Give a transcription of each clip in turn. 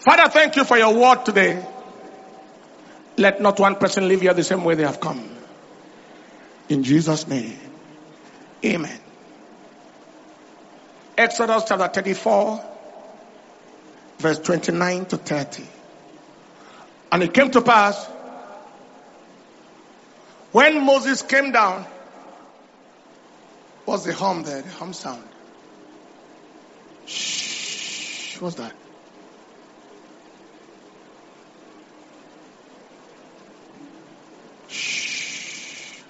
Father, thank you for your word today. Let not one person leave here the same way they have come. In Jesus' name, amen. Exodus chapter 34, verse 29 to 30. And it came to pass, when Moses came down, what's the hum there? The hum sound. Shh. What's that? Shh.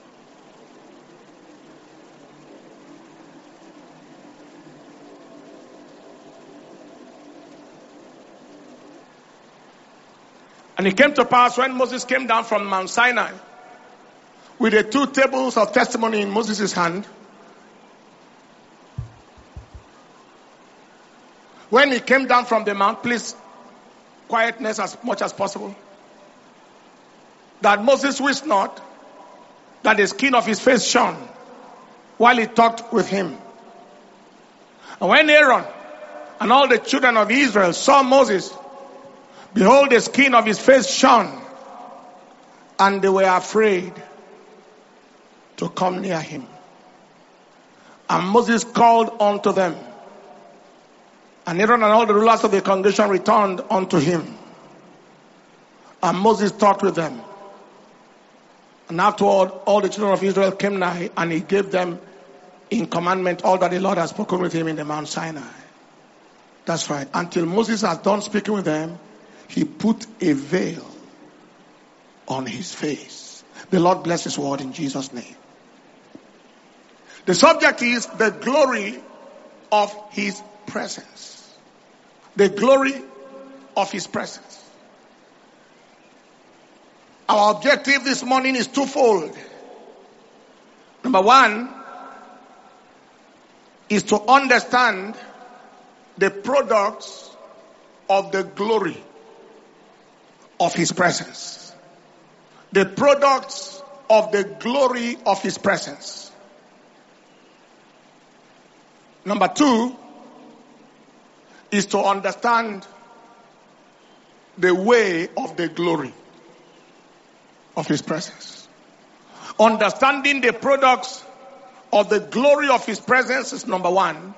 And it came to pass when Moses came down from Mount Sinai with the 2 tables of testimony in Moses' hand. When he came down from the mount, please, quietness as much as possible. That Moses wished not that the skin of his face shone while he talked with him. And when Aaron and all the children of Israel saw Moses, behold, the skin of his face shone, and they were afraid to come near him. And Moses called unto them, and Aaron and all the rulers of the congregation returned unto him. And Moses talked with them. And afterward, all the children of Israel came nigh, and he gave them in commandment all that the Lord had spoken with him in the Mount Sinai. That's right. Until Moses had done speaking with them, he put a veil on his face. The Lord bless his word in Jesus' name. The subject is the glory of his presence. The glory of his presence. Our objective this morning is twofold. Number one is to understand the products of the glory of his presence. The products of the glory of his presence. Number two is to understand the way of the glory of his presence. Understanding the products of the glory of his presence is number one.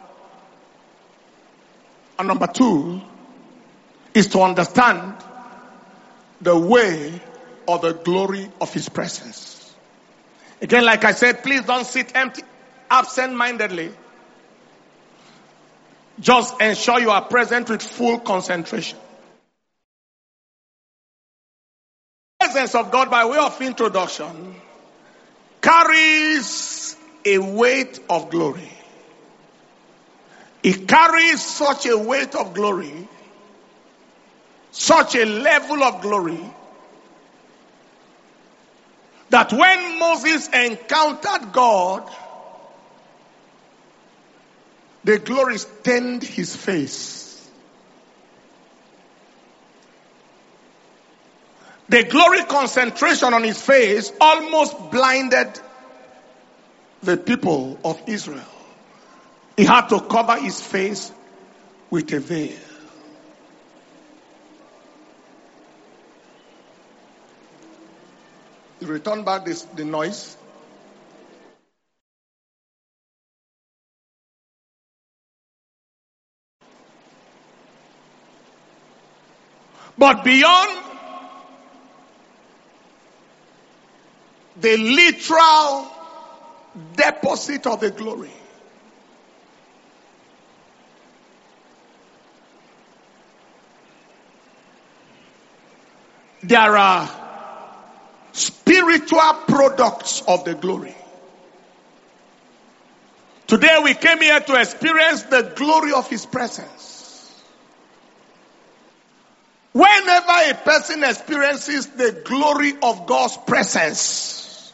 And number two is to understand the way of the glory of his presence. Again, like I said, please don't sit empty, absent-mindedly. Just ensure you are present with full concentration. The presence of God, by way of introduction, carries a weight of glory. It carries such a weight of glory, such a level of glory, that when Moses encountered God, the glory stained his face. The glory concentration on his face almost blinded the people of Israel. He had to cover his face with a veil. You return back the noise. But beyond the literal deposit of the glory, there are spiritual products of the glory. Today we came here to experience the glory of his presence. Whenever a person experiences the glory of God's presence,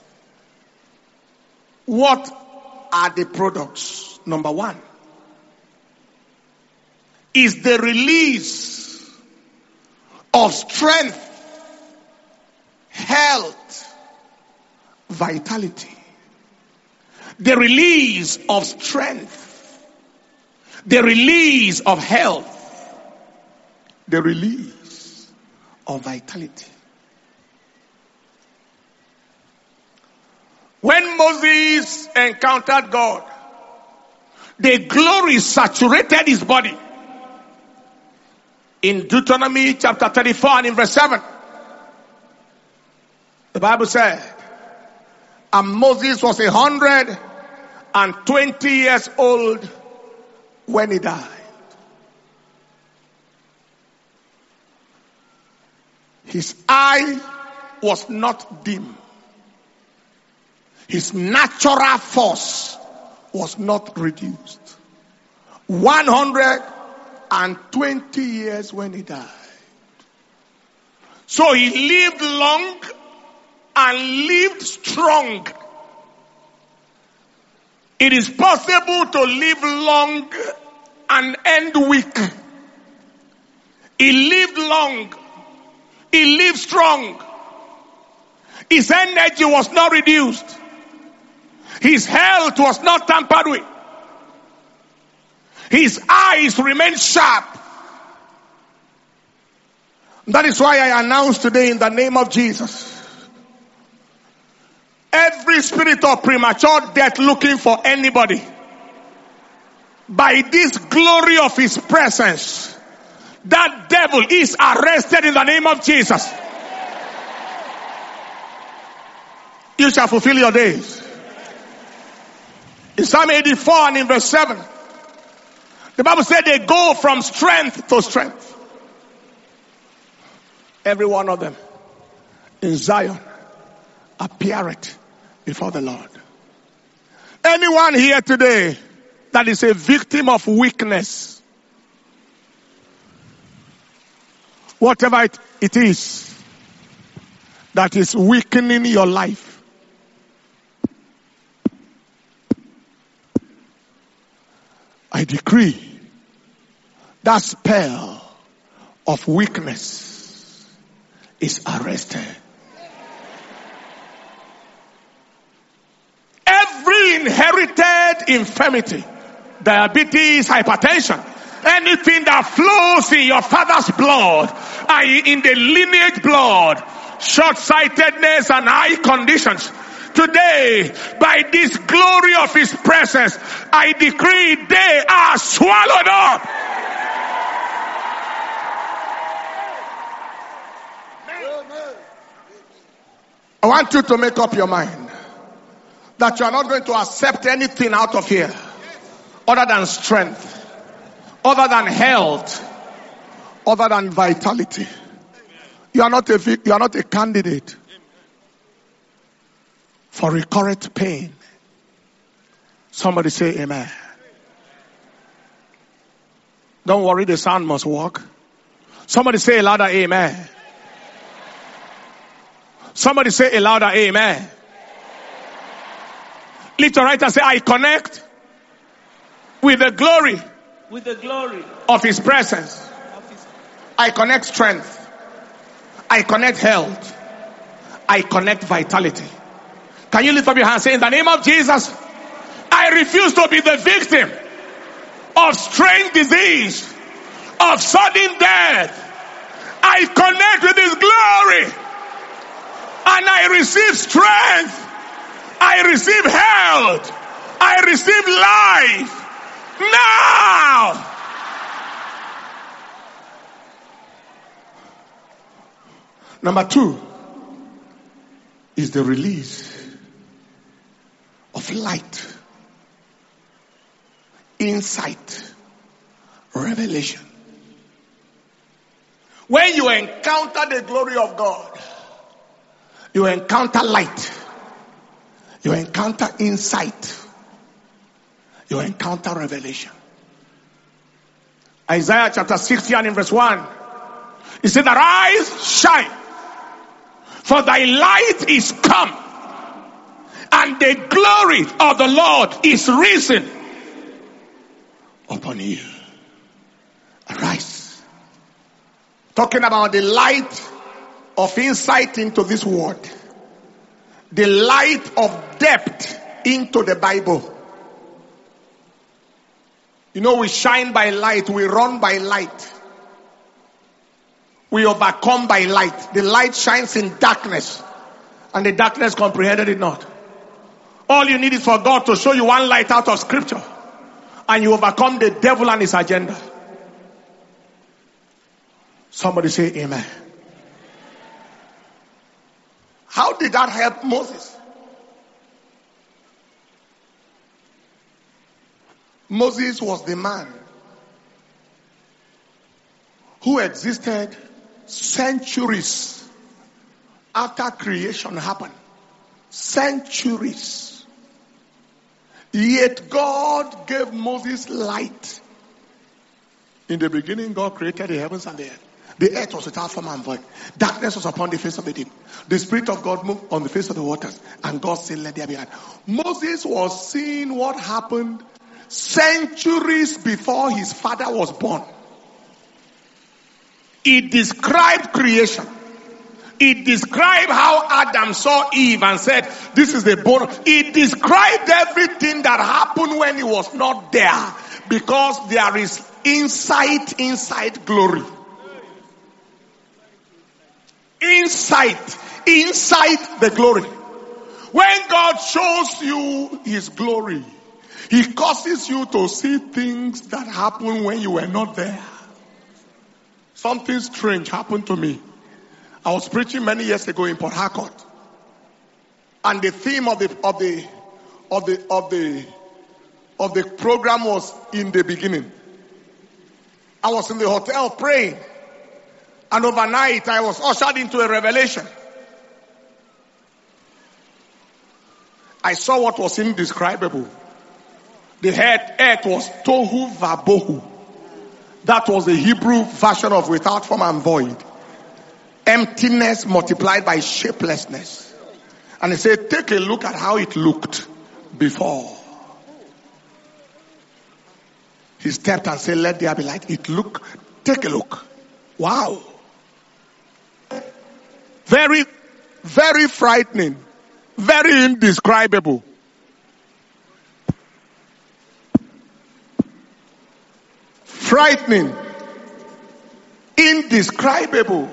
what are the products? Number one is the release of strength, health, vitality. The release of strength, the release of health, the release of vitality. When Moses encountered God, the glory saturated his body. In Deuteronomy chapter 34 and in verse 7, the Bible said, and Moses was 120 years old when he died. His eye was not dim. His natural force was not reduced. 120 years when he died. So he lived long and lived strong. It is possible to live long and end weak. He lived long. He lived strong. His energy was not reduced. His health was not tampered with. His eyes remained sharp. That is why I announce today in the name of Jesus, every spirit of premature death looking for anybody, by this glory of his presence, that devil is arrested in the name of Jesus. You shall fulfill your days. In Psalm 84 and in verse 7, the Bible said they go from strength to strength. Every one of them in Zion appeareth before the Lord. Anyone here today that is a victim of weakness, whatever it is that is weakening your life, I decree that spell of weakness is arrested. Every inherited infirmity, diabetes, hypertension, anything that flows in your father's blood, i.e. in the lineage blood, short-sightedness and eye conditions, today, by this glory of his presence, I decree they are swallowed up. I want you to make up your mind that you are not going to accept anything out of here other than strength, other than health, other than vitality. You are not a candidate for recurrent pain. Somebody say amen. Don't worry, the sound must work. Somebody say a louder amen. Somebody say a louder amen. Lift your right and say, I connect with the glory, of his presence. I connect strength. I connect health. I connect vitality. Can you lift up your hand and say, in the name of Jesus, I refuse to be the victim of strange disease, of sudden death. I connect with his glory and I receive strength. I receive health. I receive life. Now! Number 2 is the release of light, insight, revelation. When you encounter the glory of God, you encounter light, you encounter insight, you encounter revelation. Isaiah chapter 60 and in verse 1, he said, arise, shine, for thy light is come, and the glory of the Lord is risen upon you. Arise. Talking about the light of insight into this word. The light of depth into the Bible. You know, we shine by light, we run by light. we overcome by light. The light shines in darkness, and the darkness comprehended it not. All you need is for God to show you one light out of scripture, and you overcome the devil and his agenda. Somebody say amen. How did that help Moses? Moses was the man who existed centuries after creation happened. Centuries. Yet God gave Moses light. In the beginning, God created the heavens and the earth. The earth was without form and void. Darkness was upon the face of the deep. The Spirit of God moved on the face of the waters. And God said, let there be light. Moses was seeing what happened centuries before his father was born. He described creation. He described how Adam saw Eve and said, this is the bone. He described everything that happened when he was not there. Because there is insight inside glory. Insight inside the glory. When God shows you his glory, he causes you to see things that happened when you were not there. Something strange happened to me. I was preaching many years ago in Port Harcourt, and the theme of the program was in the beginning. I was in the hotel praying, and overnight I was ushered into a revelation. I saw what was indescribable. The earth was tohu vabohu. That was the Hebrew version of without form and void. Emptiness multiplied by shapelessness. And he said, take a look at how it looked before. He stepped and said, let there be light. Take a look. Wow. Very, very frightening. Very indescribable. Frightening. Indescribable.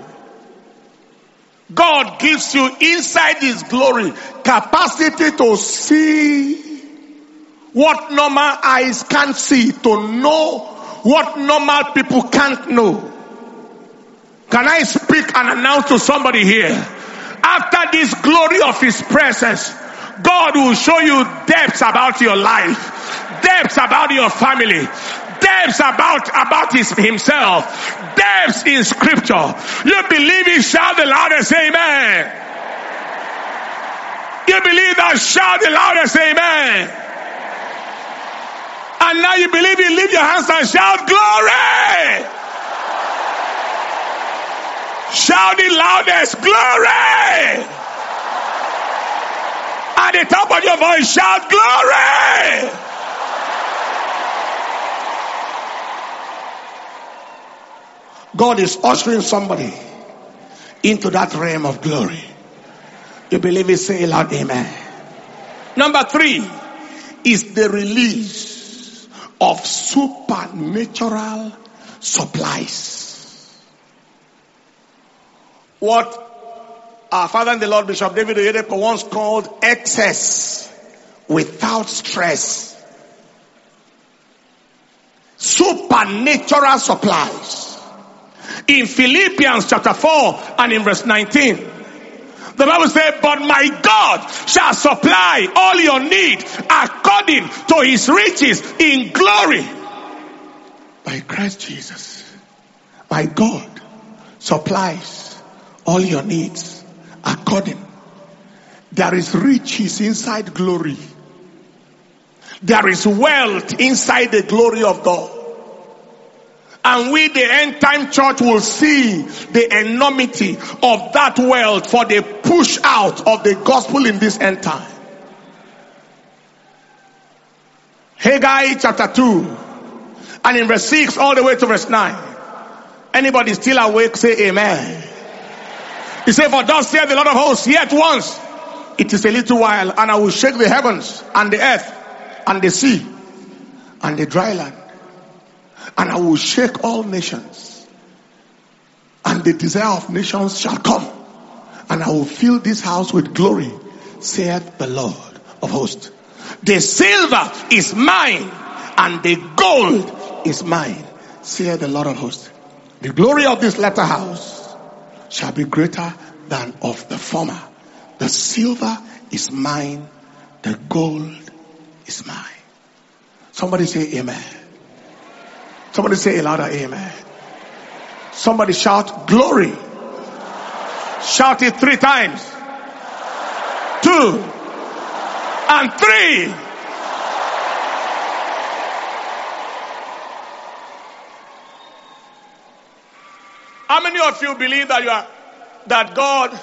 God gives you inside his glory capacity to see what normal eyes can't see, to know what normal people can't know. Can I speak and announce to somebody here? After this glory of his presence, God will show you depths about your life, depths about your family, depths about himself, depths in scripture. You believe it, shout the loudest amen. You believe that, shout the loudest amen. And now you believe it, lift your hands and shout glory. Shout the loudest, glory. At the top of your voice, shout glory. God is ushering somebody into that realm of glory. You believe it, say loud amen. Number 3 is the release of supernatural supplies. What our father in the Lord, Bishop David Oyedepo, once called excess without stress. Supernatural supplies. In Philippians chapter 4 and in verse 19, the Bible says, but my God shall supply all your need according to his riches in glory by Christ Jesus. My God supplies all your needs according. There is riches inside glory. There is wealth inside the glory of God. And we, the end time church, will see the enormity of that wealth for the push out of the gospel in this end time. Haggai chapter 2 and in verse 6 all the way to verse 9. Anybody still awake, say amen. He said, for thus saith the Lord of hosts, yet once it is a little while, and I will shake the heavens and the earth and the sea and the dry land. And I will shake all nations. and the desire of nations shall come, and I will fill this house with glory, saith the Lord of hosts. The silver is mine, and the gold is mine, saith the Lord of hosts. The glory of this latter house shall be greater than of the former. The silver is mine, the gold is mine. Somebody say amen. Somebody say a louder amen. Somebody shout glory. Shout it 3 times. 2 and 3. How many of you believe that God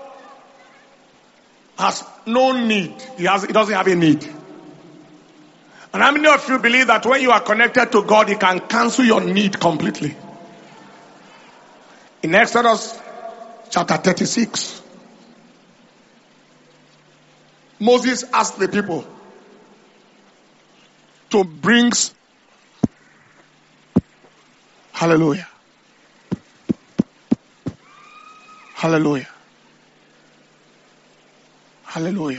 has no need? He doesn't have a need. And how many of you believe that when you are connected to God, He can cancel your need completely? In Exodus chapter 36, Moses asked the people to bring, hallelujah, hallelujah, hallelujah.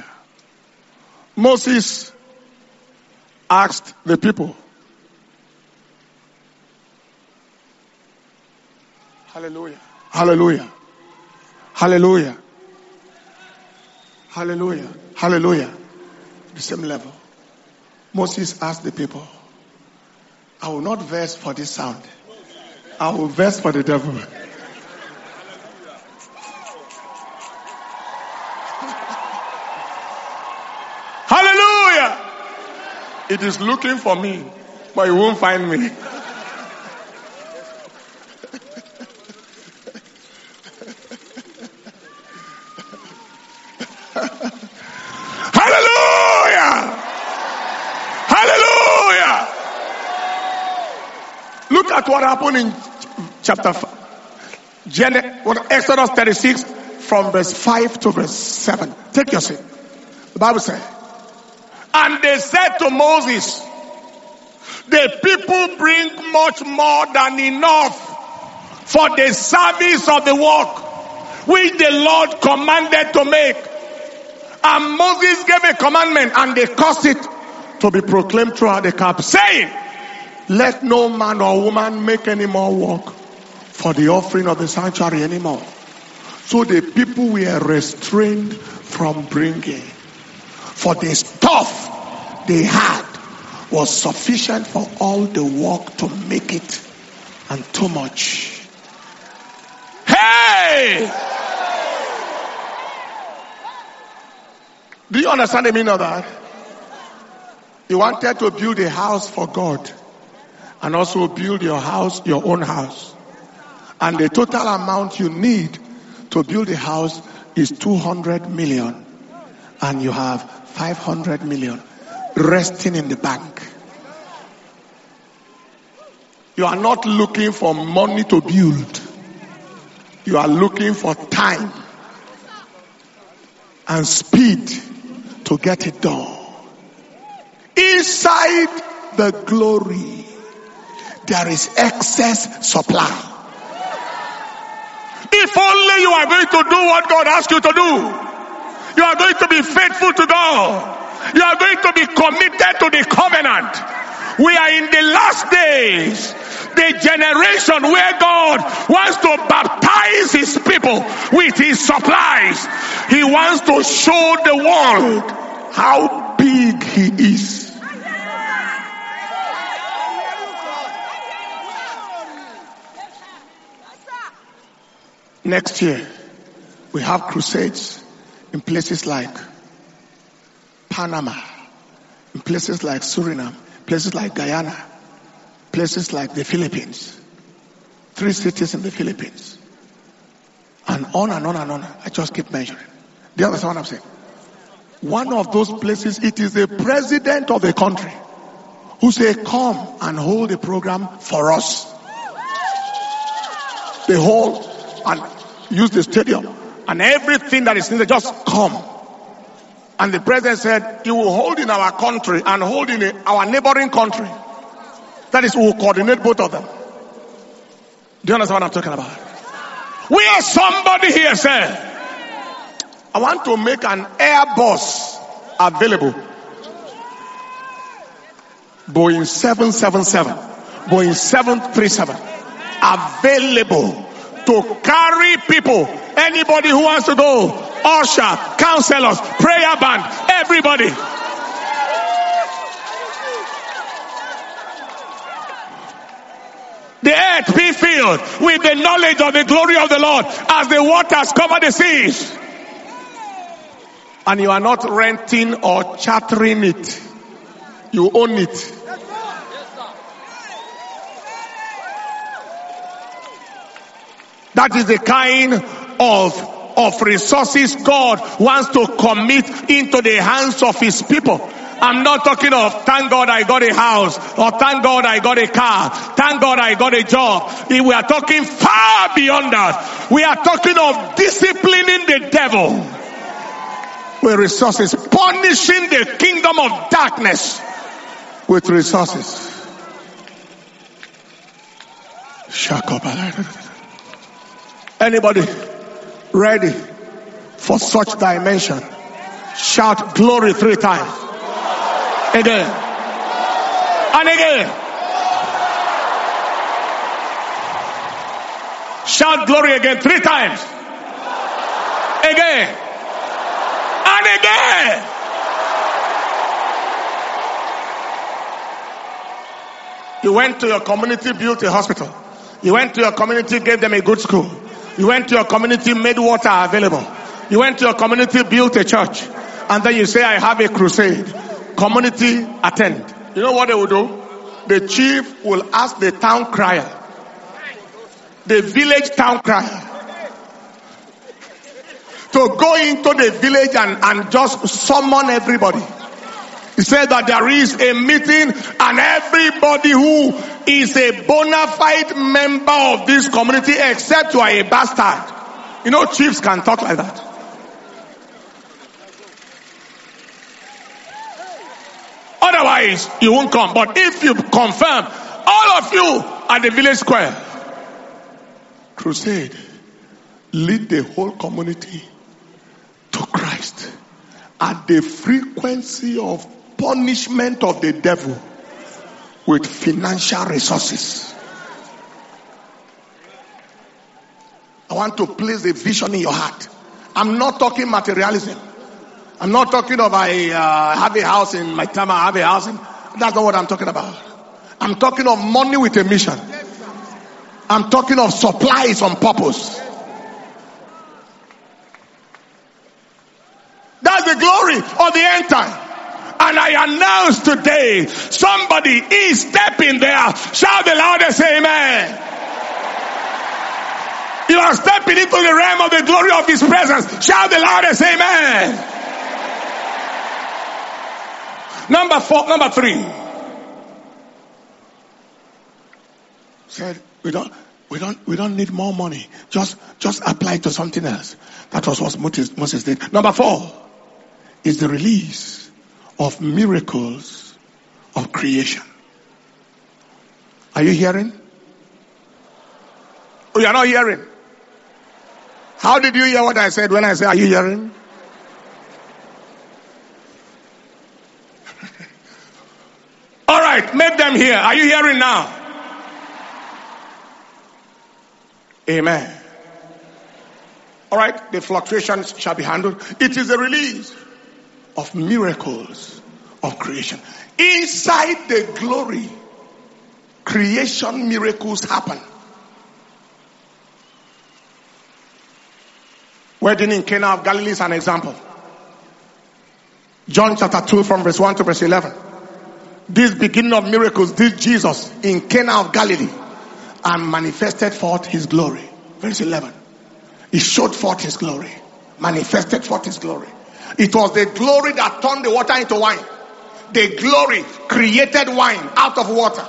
Moses asked the people, hallelujah, hallelujah, hallelujah, hallelujah, hallelujah. The same level. Moses asked the people, I will not verse for this sound. I will verse for the devil. Hallelujah. It is looking for me, but it won't find me. Hallelujah! Hallelujah! Look at what happened in chapter 5, Exodus 36, from verse 5 to verse 7. Take your seat. The Bible says, and they said to Moses, the people bring much more than enough for the service of the work which the Lord commanded to make. And Moses gave a commandment, and they caused it to be proclaimed throughout the camp, saying, let no man or woman make any more work for the offering of the sanctuary anymore. So the people were restrained from bringing, for the stuff they had was sufficient for all the work to make it, and too much. Hey! Do you understand the meaning of that? You wanted to build a house for God and also build your house, your own house. And the total amount you need to build a house is 200 million. And you have 500 million resting in the bank. You are not looking for money to build. You are looking for time and speed to get it done. Inside the glory, there is excess supply. If only you are going to do what God asks you to do. You are going to be faithful to God. You are going to be committed to the covenant. We are in the last days. The generation where God wants to baptize His people with His supplies. He wants to show the world how big He is. Next year, we have crusades in places like Panama, in places like Suriname, places like Guyana, places like the Philippines. 3 cities in the Philippines. And on and on and on. I just keep measuring. Do you understand what I'm saying? One of those places, it is the president of the country who say, come and hold a program for us. The whole, and use the stadium. And everything that is needed, just come. And the president said, he will hold in our country and hold in our neighboring country. That is, we will coordinate both of them. Do you understand what I'm talking about? Will somebody here say, I want to make an Airbus available? Boeing 777, Boeing 737 available to carry people. Anybody who wants to go, usher, counselors, prayer band, everybody. The earth be filled with the knowledge of the glory of the Lord as the waters cover the seas. And you are not renting or chartering it. You own it. That is the kind of resources God wants to commit into the hands of his people. I'm not talking of thank God I got a house, or thank God I got a car, thank God I got a job. We are talking far beyond that. We are talking of disciplining the devil with resources, punishing the kingdom of darkness with resources. Anybody ready for such dimension? Shout glory 3 times. Again. And again. Shout glory again 3 times. Again. And again. You went to your community, built a hospital. You went to your community, gave them a good school. You went to your community, made water available. You went to your community, built a church. And then you say, I have a crusade. Community attend. You know what they will do? The chief will ask the town crier, the village town crier, to go into the village and just summon everybody. He said that there is a meeting and everybody who is a bona fide member of this community, except you are a bastard. You know, chiefs can talk like that. Otherwise, you won't come. But if you confirm, all of you at the village square, crusade, lead the whole community to Christ at the frequency of punishment of the devil with financial resources. I want to place a vision in your heart. I'm not talking materialism. I'm not talking of I have a house in my town, I have a house in... That's not what I'm talking about. I'm talking of money with a mission. I'm talking of supplies on purpose. That's the glory of the end time. And I announce today, somebody is stepping there. Shout the loudest amen. You are stepping into the realm of the glory of his presence. Shout the loudest amen. Number 3. Said we don't need more money. Just apply to something else. That was what Moses did. Number 4 is the release of miracles of creation. Are you hearing? Oh, you are not hearing. How did you hear what I said when I said, are you hearing? All right, make them hear. Are you hearing now? Amen. All right, the fluctuations shall be handled. It is a release of miracles of creation. Inside the glory, creation miracles happen. Wedding in Cana of Galilee is an example. John chapter 2 from verse 1 to verse 11. This beginning of miracles, this Jesus in Cana of Galilee, and manifested forth his glory. Verse 11. He showed forth his glory. Manifested forth his glory. It was the glory that turned the water into wine. The glory created wine out of water.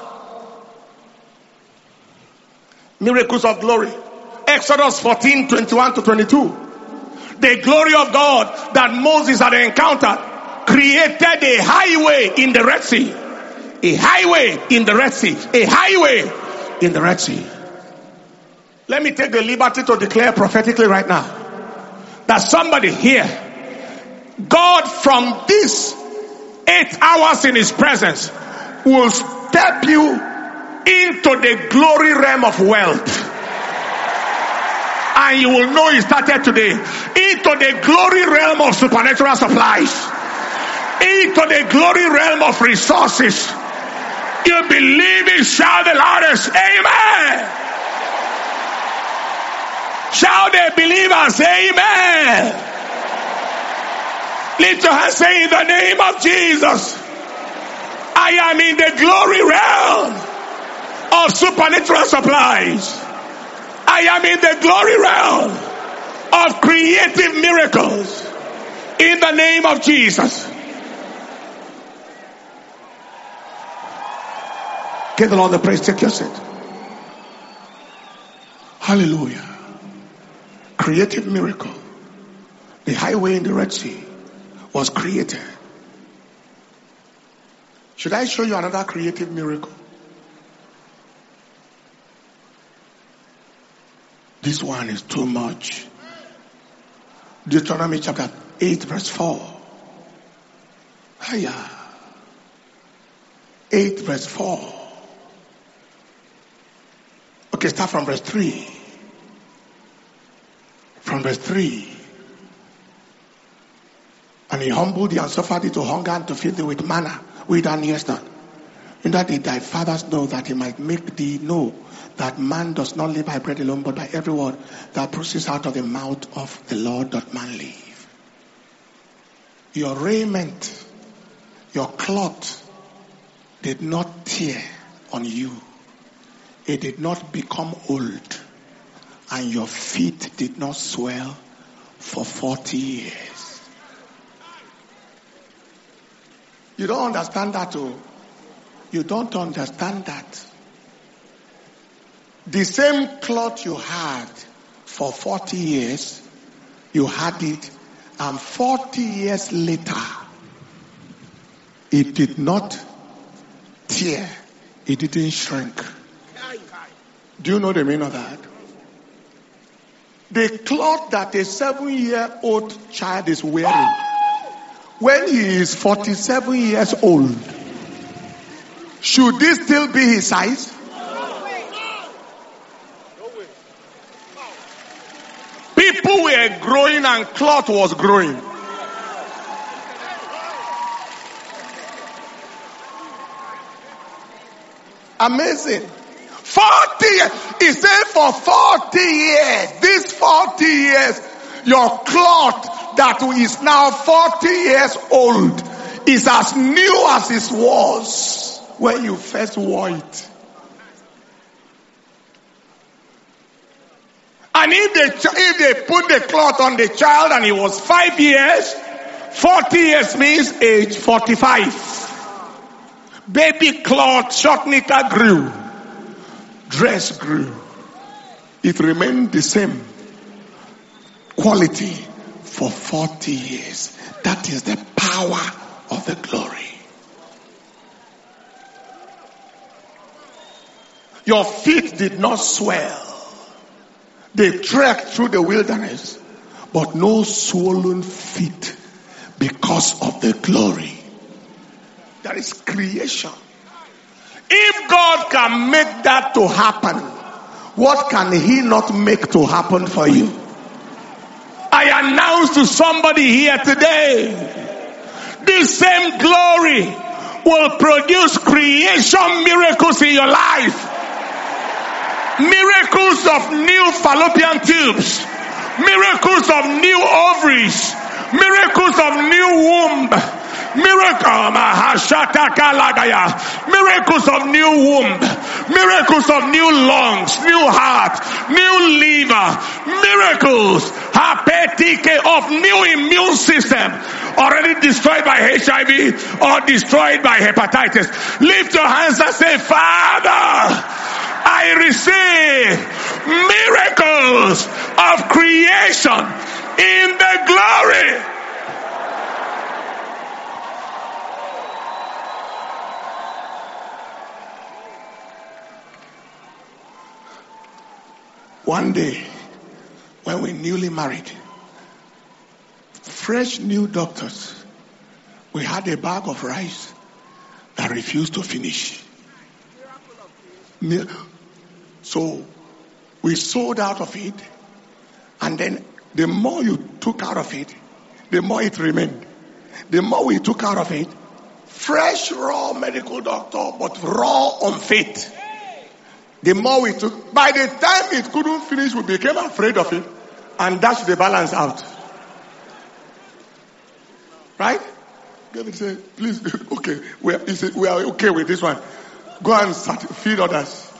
Miracles of glory. Exodus 14, 21 to 22. The glory of God that Moses had encountered created a highway in the Red Sea. A highway in the Red Sea. A highway in the Red Sea. Let me take the liberty to declare prophetically right now that somebody here, God from this 8 hours in his presence will step you into the glory realm of wealth. And you will know it started today. Into the glory realm of supernatural supplies. Into the glory realm of resources. You believe it, shout the loudest, amen. Shout the believers, amen. Lift your hands, say in the name of Jesus, I am in the glory realm of supernatural supplies. I am in the glory realm of creative miracles in the name of Jesus. Give the Lord the praise. Take your seat. Hallelujah. Creative miracle. The highway in the Red Sea was created. Should I show you another creative miracle? This one is too much. Deuteronomy chapter 8 verse 4. Hiya. 8 verse 4. Okay, start from verse 3. From verse 3. And he humbled thee and suffered thee to hunger and to feed thee with manna, which thou knewest not. In that did thy fathers know, that he might make thee know that man does not live by bread alone, but by every word that proceeds out of the mouth of the Lord doth man live. Your raiment, your cloth did not tear on you. It did not become old. And your feet did not swell for 40 years. You don't understand that, oh. You don't understand that. The same cloth you had for 40 years, you had it, and 40 years later, it did not tear, it didn't shrink. Do you know the meaning of that? The cloth that a 7-year-old child is wearing, when he is 47 years old, should this still be his size? People were growing and cloth was growing. Amazing. 40 years. He said for 40 years, these 40 years, your cloth that is now 40 years old is as new as it was when you first wore it. And if they put the cloth on the child and he was 5 years, 40 years means age 45. Baby cloth, short knicker grew. Dress grew. It remained the same quality for 40 years. That is the power of the glory. Your feet did not swell. They trekked through the wilderness, but no swollen feet because of the glory. That is creation. If God can make that to happen, what can he not make to happen for you? I announce to somebody here today, this same glory will produce creation miracles in your life. Miracles of new fallopian tubes, miracles of new ovaries, miracles of new womb, miracles of new womb, miracles of new lungs, new heart, new liver, miracles of new immune system already destroyed by HIV or destroyed by hepatitis. Lift your hands and say, Father, I receive miracles of creation in the glory. One day, when we newly married, fresh new doctors, we had a bag of rice that refused to finish. So we sold out of it, and then the more you took out of it, the more it remained. The more we took out of it, fresh, raw medical doctor, but raw on faith. The more we took, by the time it couldn't finish, we became afraid of it and dashed the balance out. Right? David said, please, okay, we are okay with this one. Go and feed others.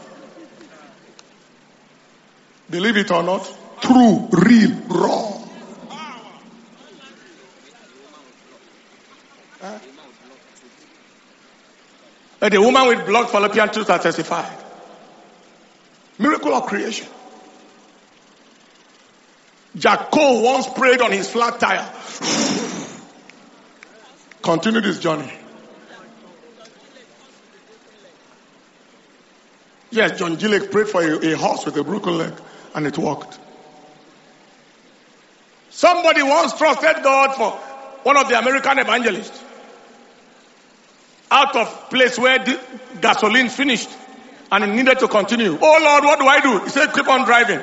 Believe it or not, true, real, raw. The woman with blocked fallopian tubes are testified. Miracle of creation. Jack Cole once prayed on his flat tire. Continue this journey. Yes, John Gillick prayed for a horse with a broken leg, and it worked. Somebody once trusted God for one of the American evangelists. Out of place where the gasoline finished, and he needed to continue. Oh Lord, what do I do? He said, keep on driving.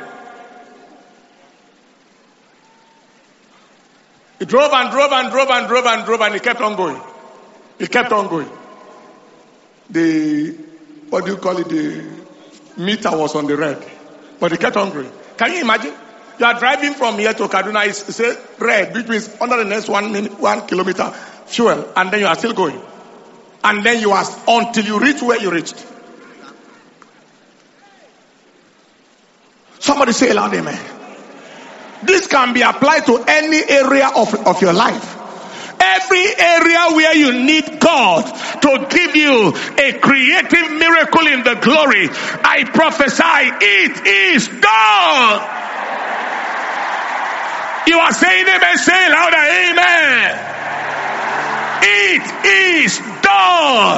He drove and drove and drove and drove and drove, and he kept on going. He kept on going. The meter was on the red, but he kept on going. Can you imagine? You are driving from here to Kaduna, it says red, which means under the next 1 kilometer fuel, and then you are still going. And then you are until you reach where you reached. Somebody say aloud, amen. This can be applied to any area of your life. Every area where you need God to give you a creative miracle in the glory, I prophesy it is done. You are saying amen, say louder, amen. It is done.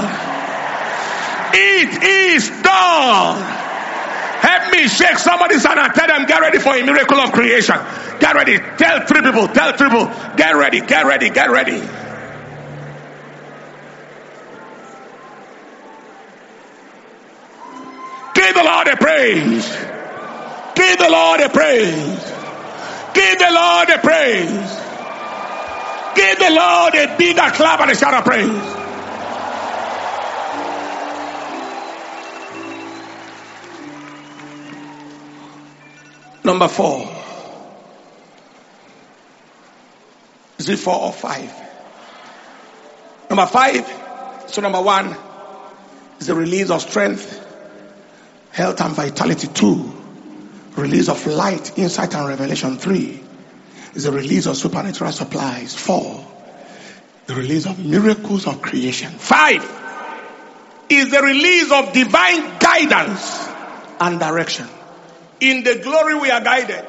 It is done. Help me shake somebody's hand and tell them, get ready for a miracle of creation. Get ready. Tell three people, get ready, get ready, get ready. Give the Lord a praise. Give the Lord a praise. Give the Lord a praise. Give the Lord a bigger clap and a shout of praise. Number 4. Is it 4 or 5? Number 5. So number 1 is the release of strength, health and vitality. 2. Release of light, insight and revelation. 3. Is the release of supernatural supplies. 4. The release of miracles of creation. 5. Is the release of divine guidance and direction. In the glory we are guided.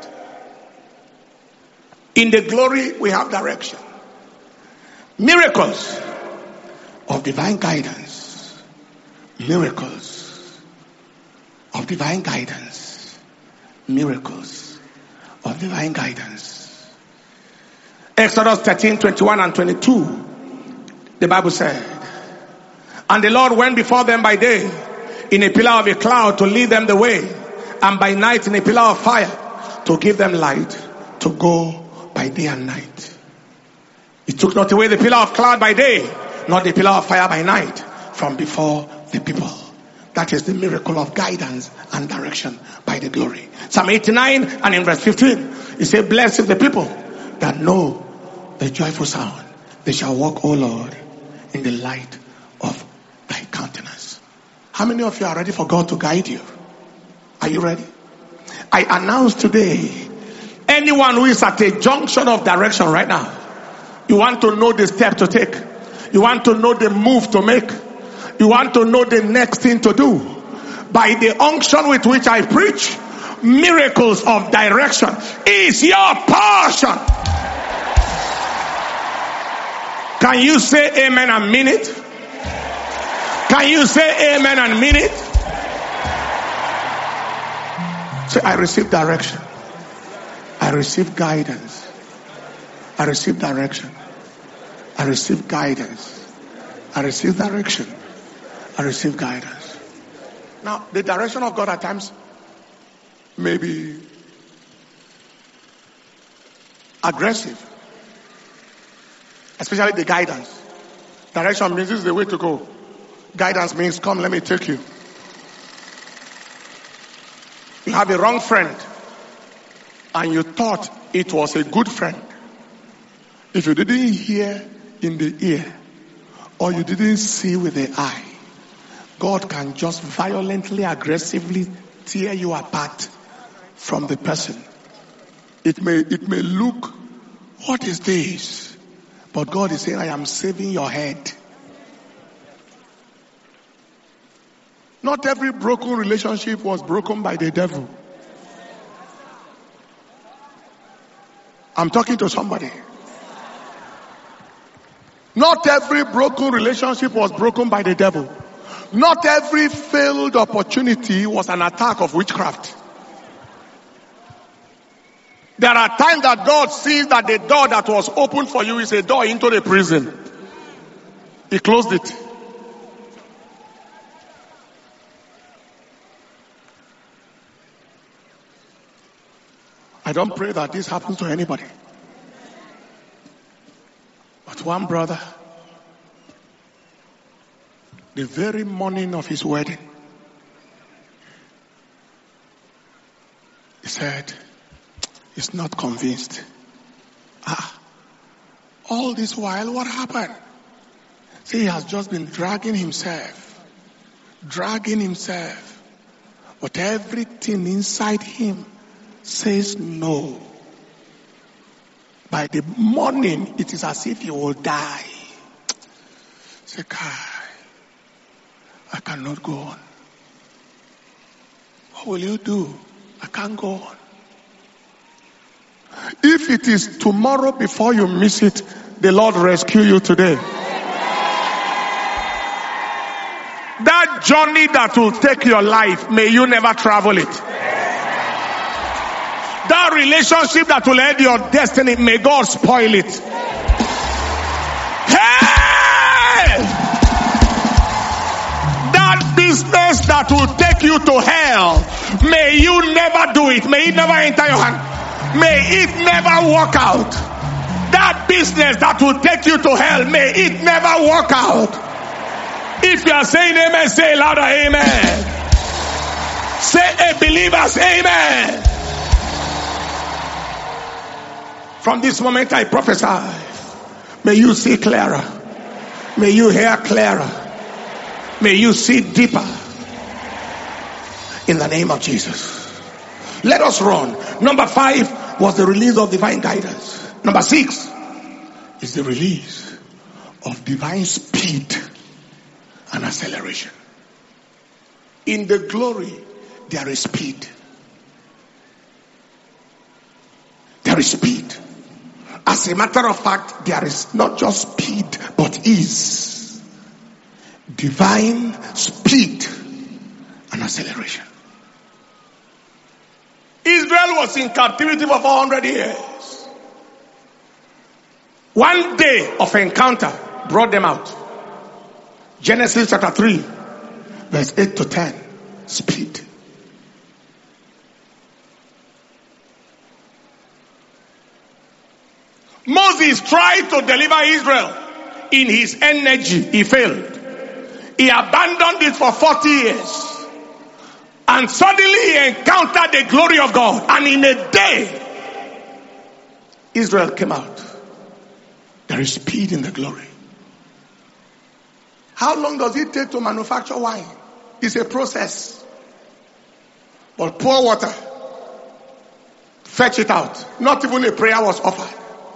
In the glory we have direction. Miracles of divine guidance. Miracles of divine guidance. Miracles of divine guidance. Exodus 13:21 and 22. The Bible said, and the Lord went before them by day in a pillar of a cloud to lead them the way, and by night in a pillar of fire to give them light to go by day and night. He took not away the pillar of cloud by day, nor the pillar of fire by night from before the people. That is the miracle of guidance and direction by the glory. Psalm 89 and in verse 15, he said, blessed is the people that know the joyful sound. They shall walk, O Lord, in the light of thy countenance. How many of you are ready for God to guide you? Are you ready? I announce today, anyone who is at a junction of direction right now, you want to know the step to take. You want to know the move to make. You want to know the next thing to do. By the unction with which I preach, miracles of direction is your portion. Can you say amen and mean it? Can you say amen and mean it? Say, I receive direction. I receive guidance. I receive direction. I receive guidance. I receive direction. I receive guidance. Now, the direction of God at times may be aggressive. Especially the guidance. Direction means this is the way to go. Guidance means, come, let me take you. You have a wrong friend and you thought it was a good friend. If you didn't hear in the ear or you didn't see with the eye, God can just violently, aggressively tear you apart from the person. It may look, what is this? But God is saying, I am saving your head. Not every broken relationship was broken by the devil. I'm talking to somebody. Not every broken relationship was broken by the devil. Not every failed opportunity was an attack of witchcraft. There are times that God sees that the door that was opened for you is a door into the prison. He closed it. I don't pray that this happens to anybody. But one brother, the very morning of his wedding, he said, he's not convinced. All this while, what happened? See, he has just been dragging himself. But everything inside him says no. By the morning, it is as if he will die. Say, Kai, I cannot go on. What will you do? I can't go on. If it is tomorrow before you miss it, the Lord rescue you today. That journey that will take your life, may you never travel it. That relationship that will end your destiny, may God spoil it. Hey! That business that will take you to hell, may you never do it. May it never enter your hand. May it never work out. That business that will take you to hell, may it never work out. If you are saying amen, say louder amen. Say a believer's amen. From this moment I prophesy, may you see clearer. May you hear clearer. May you see deeper. In the name of Jesus. Let us run. Number 5 was the release of divine guidance. Number 6 is the release of divine speed and acceleration. In the glory, there is speed. There is speed. As a matter of fact, there is not just speed, but ease. Divine speed and acceleration. Israel was in captivity for 400 years. One day of encounter brought them out. Genesis chapter 3, verse 8 to 10. Speed. Moses tried to deliver Israel. In his energy, he failed. He abandoned it for 40 years. And suddenly he encountered the glory of God. And in a day, Israel came out. There is speed in the glory. How long does it take to manufacture wine? It's a process. But pour water. Fetch it out. Not even a prayer was offered.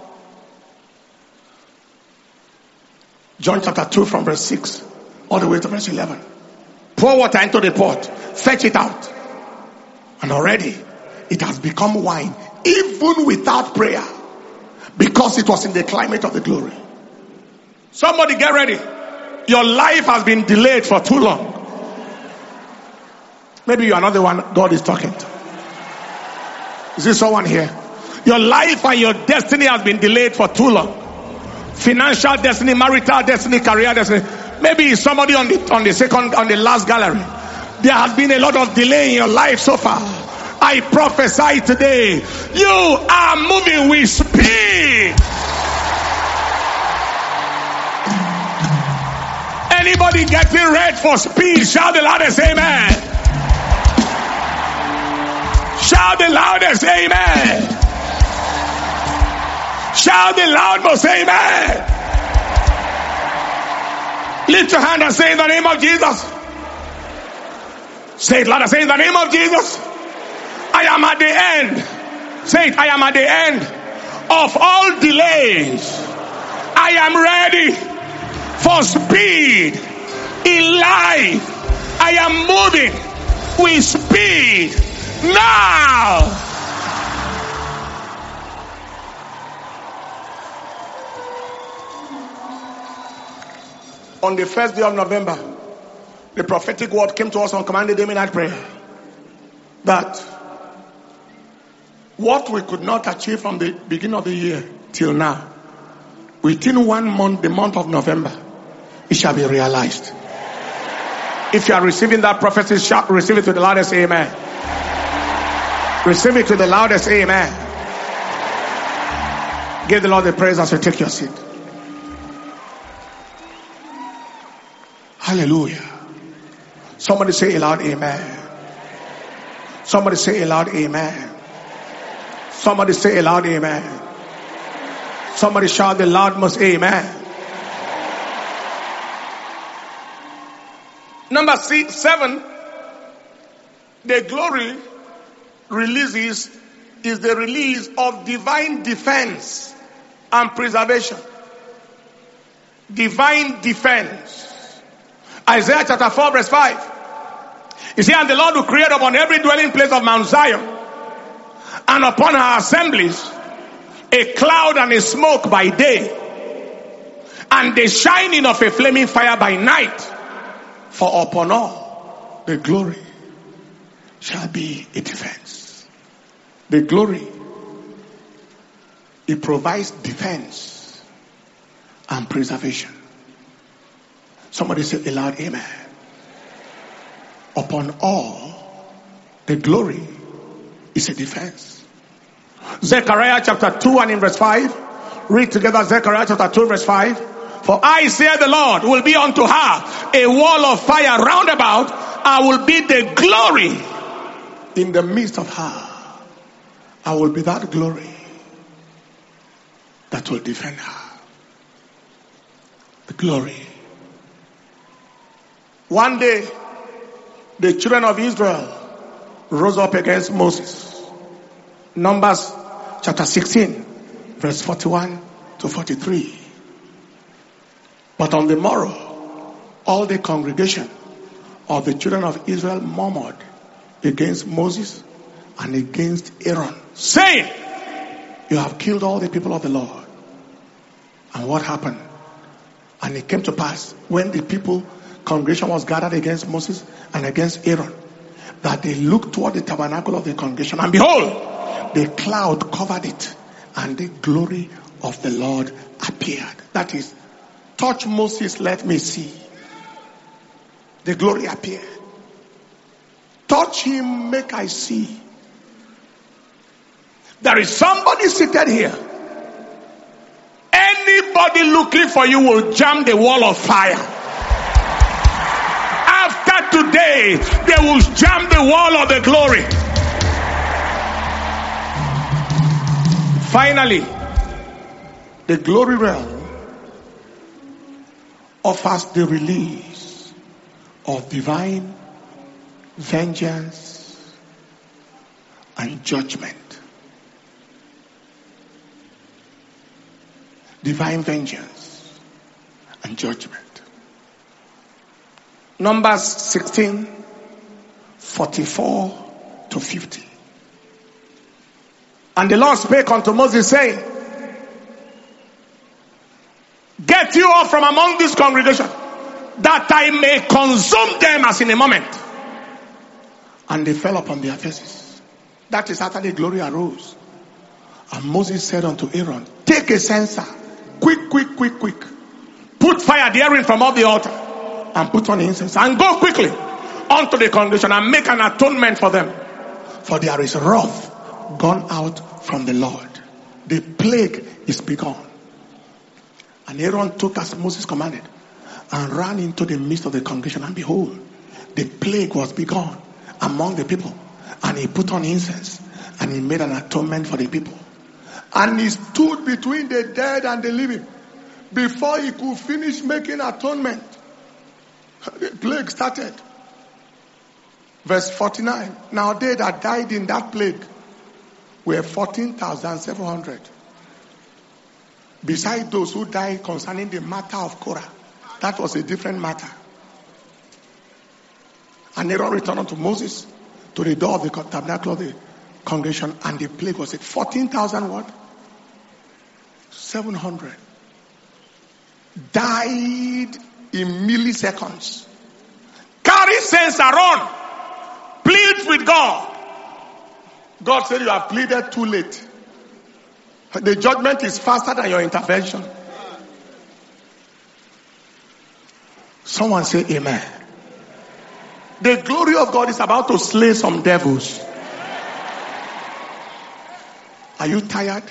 John chapter 2 from verse 6 all the way to verse 11. Pour water into the pot. Fetch it out. And already it has become wine. Even without prayer. Because it was in the climate of the glory. Somebody get ready. Your life has been delayed for too long. Maybe you are not the one God is talking to. Is there someone here? Your life and your destiny has been delayed for too long. Financial destiny, marital destiny, career destiny. Maybe it's somebody on the last gallery. There has been a lot of delay in your life so far. I prophesy today, you are moving with speed. Anybody getting ready for speed? Shout the loudest amen. Shout the loudest amen. Shout the loudest amen. Lift your hand and say in the name of Jesus. Say it louder. Say in the name of Jesus. I am at the end. Say it. I am at the end of all delays. I am ready for speed in life. I am moving with speed now. On the first day of November, the prophetic word came to us on Command Day Midnight Prayer that what we could not achieve from the beginning of the year till now, within 1 month, the month of November, it shall be realized. If you are receiving that prophecy, receive it to the loudest amen. Receive it to the loudest amen. Give the Lord the praise as you take your seat. Hallelujah. Somebody say a loud amen. Somebody say a loud amen. Somebody say a loud amen. Somebody shout the loudest amen. Number 7, the glory releases is the release of divine defense and preservation. Divine defense. Isaiah chapter 4 verse 5. You see, and the Lord will create upon every dwelling place of Mount Zion and upon her assemblies a cloud and a smoke by day and the shining of a flaming fire by night. For upon all the glory shall be a defense. The glory, it provides defense and preservation. Somebody say a loud amen. Upon all the glory is a defense. Zechariah chapter 2 and in verse 5. Read together Zechariah chapter 2 verse 5. For I, say the Lord, will be unto her a wall of fire round about. I will be the glory in the midst of her. I will be that glory that will defend her. The glory. One day, the children of Israel rose up against Moses. Numbers chapter 16, verse 41 to 43. But on the morrow, all the congregation of the children of Israel murmured against Moses and against Aaron, saying, you have killed all the people of the Lord. And what happened? And it came to pass when the congregation was gathered against Moses and against Aaron, that they looked toward the tabernacle of the congregation, and behold, the cloud covered it, and the glory of the Lord appeared. That is, touch Moses, let me see. The glory appeared. Touch him, make I see. There is somebody seated here. Anybody looking for you will jam the wall of fire. After today, they will jam the wall of the glory. Finally, the glory realm offers the release of divine vengeance and judgment. Divine vengeance and judgment. Numbers 16, 44 to 50. And the Lord spake unto Moses, saying, get you off from among this congregation, that I may consume them as in a moment. And they fell upon their faces. That is after the glory arose. And Moses said unto Aaron, take a censer, quick. Put fire daring from off the altar, and put on incense, and go quickly unto the congregation, and make an atonement for them. For there is wrath gone out from the Lord. The plague is begun. And Aaron took as Moses commanded, and ran into the midst of the congregation, and behold, the plague was begun among the people. And he put on incense, and he made an atonement for the people. And he stood between the dead and the living. Before he could finish making atonement, the plague started. Verse 49. Now they that died in that plague were 14,700. Beside those who died concerning the matter of Korah. That was a different matter. And Aaron returned unto Moses to the door of the tabernacle of the congregation, and the plague was 14,000 what? 700. Died in milliseconds. Carry censer on. Plead with God. God said you have pleaded too late. The judgment is faster than your intervention. Someone say amen. The glory of God is about to slay some devils. Are you tired?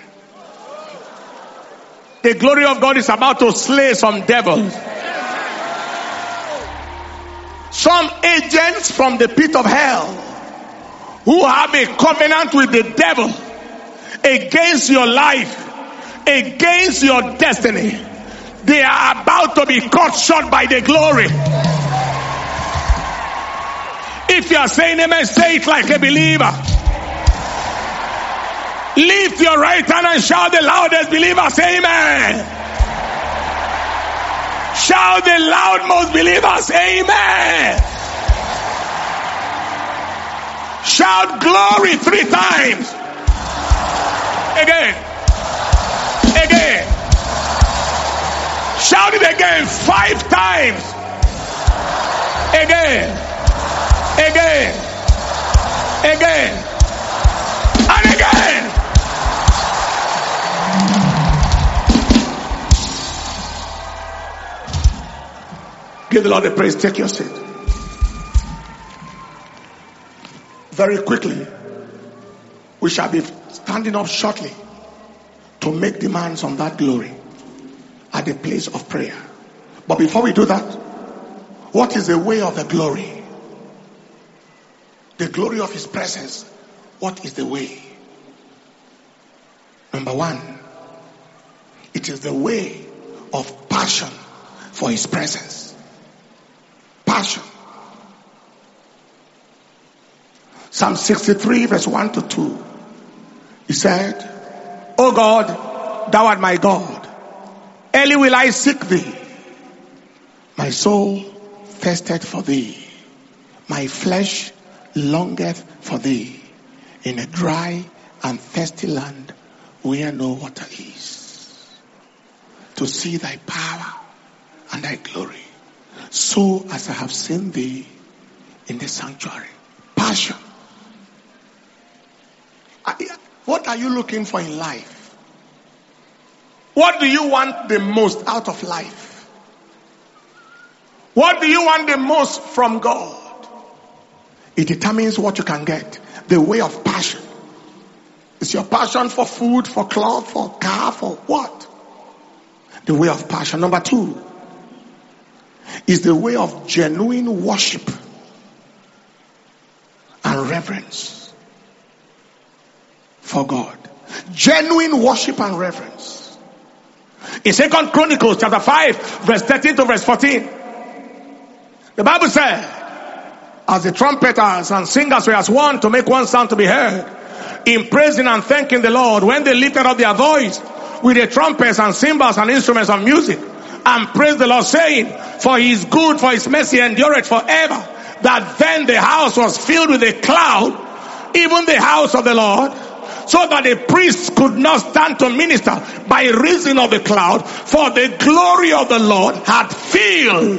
The glory of God is about to slay some devils. Some agents from the pit of hell who have a covenant with the devil against your life, against your destiny, they are about to be cut short by the glory. If you are saying amen, say it like a believer. Lift your right hand and shout the loudest believer, say amen. Shout the loudmost believers, amen. Shout glory 3 times. Again. Shout it again 5 times. Again. And again. Give the Lord a praise. Take your seat. Very quickly, we shall be standing up shortly to make demands on that glory at the place of prayer. But before we do that, what is the way of the glory? The glory of his presence. What is the way? Number 1, it is the way of passion for his presence. Passion. Psalm 63 verse 1 to 2. He said, O God, thou art my God. Early will I seek thee. My soul thirsteth for thee. My flesh longeth for thee in a dry and thirsty land where no water is, to see thy power and thy glory, so as I have seen thee in the sanctuary. Passion. What are you looking for in life? What do you want the most out of life? What do you want the most from God? It determines what you can get. The way of passion. Is your passion for food, for cloth, for car, for what? The way of passion. Number 2 is the way of genuine worship and reverence for God. Genuine worship and reverence. In 2 Chronicles chapter 5 verse 13 to verse 14, the Bible said, as the trumpeters and singers were as one to make one sound to be heard, in praising and thanking the Lord, when they lifted up their voice with the trumpets and cymbals and instruments of music, and praised the Lord, saying, for he is good, for his mercy endureth forever. That then the house was filled with a cloud, even the house of the Lord, so that the priests could not stand to minister by reason of the cloud, for the glory of the Lord had filled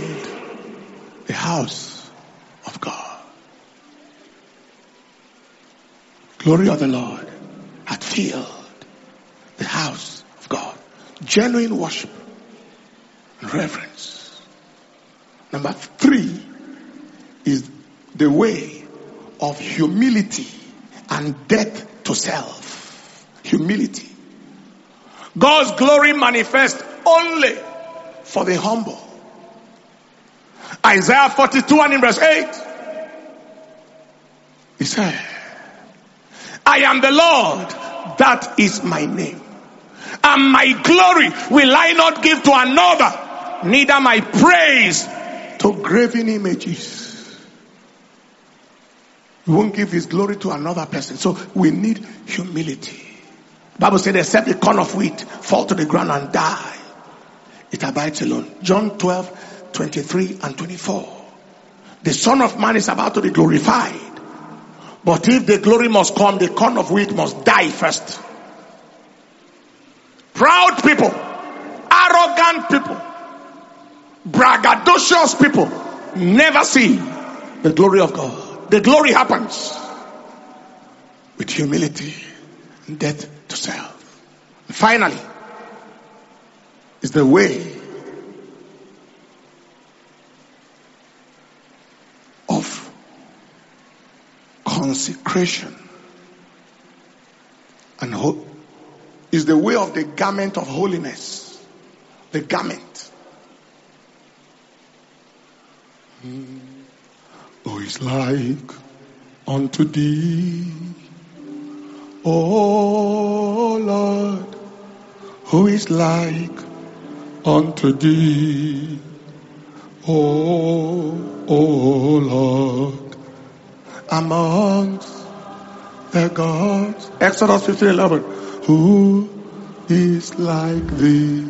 the house of God. glory of the Lord had filled the house of God. Genuine worship and reverence. Number 3 is the way of humility and death to self. Humility. God's glory manifests only for the humble. Isaiah 42 and in verse 8. He said, I am the Lord, that is my name. And my glory will I not give to another, neither my praise to graven images. We won't give his glory to another person. So we need humility. The Bible said, except the corn of wheat fall to the ground and die, it abides alone. John 12, 23 and 24. The Son of Man is about to be glorified. But if the glory must come, the corn of wheat must die first. Proud people, arrogant people, braggadocious people never see the glory of God. The glory happens with humility and death to self. And finally, is the way of consecration and hope. Is the way of the garment of holiness. The garment. Who is like unto thee, O Lord? Who is like unto thee, O Lord? Amongst the gods. Exodus 15:11. Who is like thee,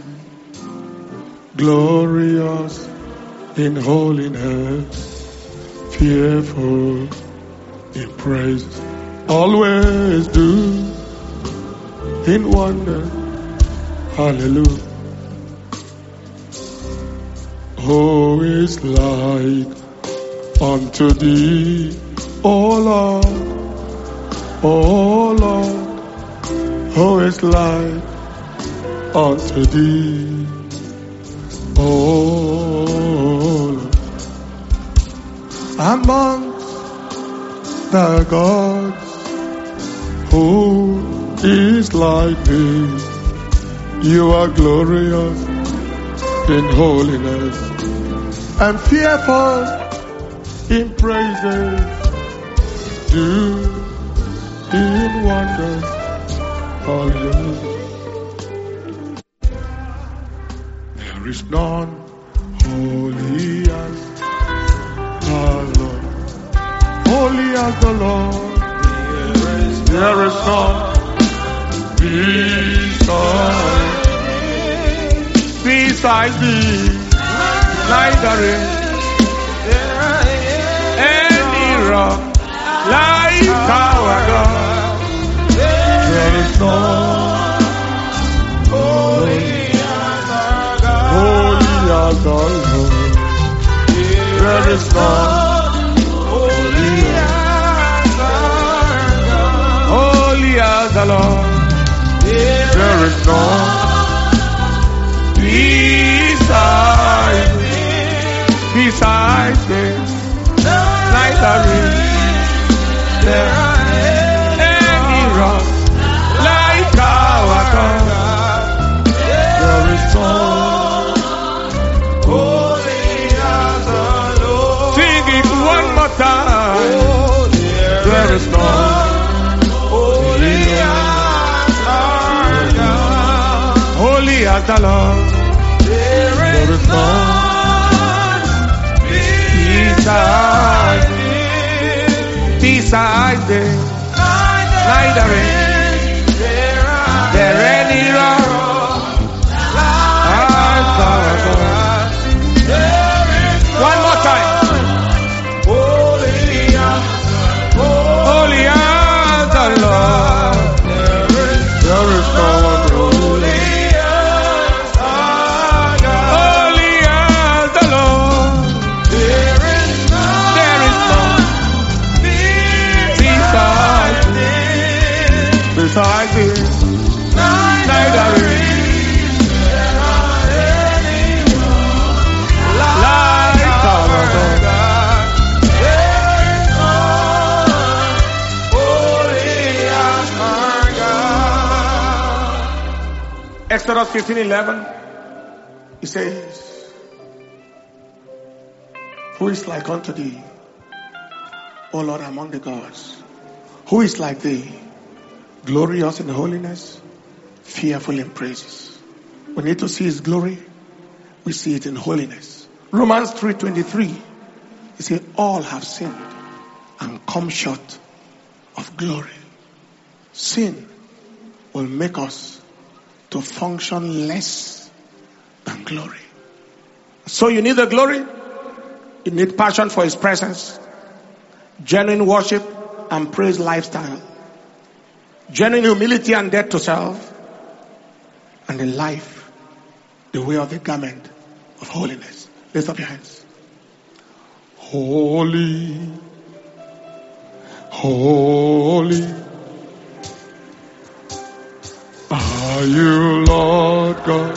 glorious in holiness, fearful in praise, always do in wonder. Hallelujah. Who is like unto thee, O Lord, O Lord? Who is like unto thee, O Lord? Amongst the gods, who is like thee? You are glorious in holiness and fearful in praises, do in wonders. Hallelujah. There is none holy as the Lord. Holy as the Lord. There is none beside thee. Neither is any rock like our God. There is none holy as the Lord. There is none holy as the Lord. There is none beside me. Neither is there any rock like our God. There is none holy as the Lord. Sing it one more time. There is none holy as our God. Holy as the Lord. There is none beside thee. Neither is there any rock like our God. One more time. Holy as the Lord. There is no one holy as our God. Holy as the Lord. There is none beside thee. Exodus 15:11. He says, who is like unto thee, O Lord, among the gods? Who is like thee, glorious in holiness, fearful in praises? We need to see his glory. We see it in holiness. Romans 3:23. He said, all have sinned and come short of glory. Sin will make us to function less than glory. So you need the glory. You need passion for his presence, genuine worship and praise lifestyle, genuine humility and death to self, and the life, the way of the garment of holiness. Lift up your hands. Holy, holy are you, Lord God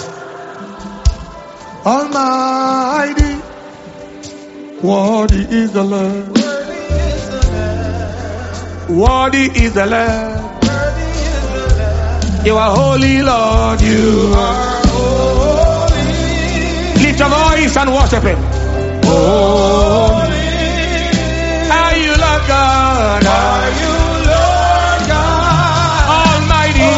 Almighty. Worthy is the Lamb. Worthy is the Lamb. You are holy, Lord. You are holy. Lift your voice and worship him. Holy are you, Lord God. Are you, Lord God Almighty.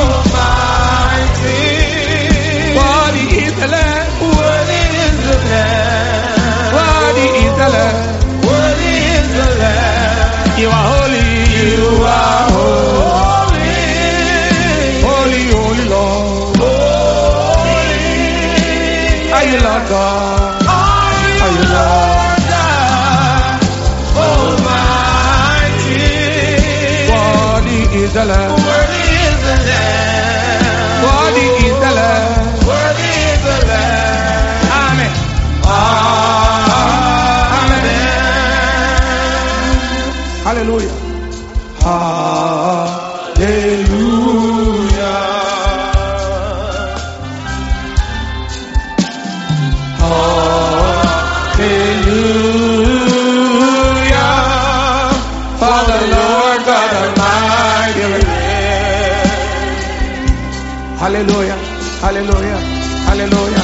Worthy is the Lamb. Worthy is the Lamb. Worthy is the Lamb. Worthy is the Lamb. You are holy. You are holy. Holy, holy Lord. Holy are you, Lord God. Are you, Lord God Almighty. Worthy is the Lamb. Worthy is the Lamb. Worthy is the Lamb. Worthy is the Lamb. Amen. Amen. Hallelujah. Hallelujah. Hallelujah. For the Lord God Almighty. Hallelujah. Hallelujah. Hallelujah.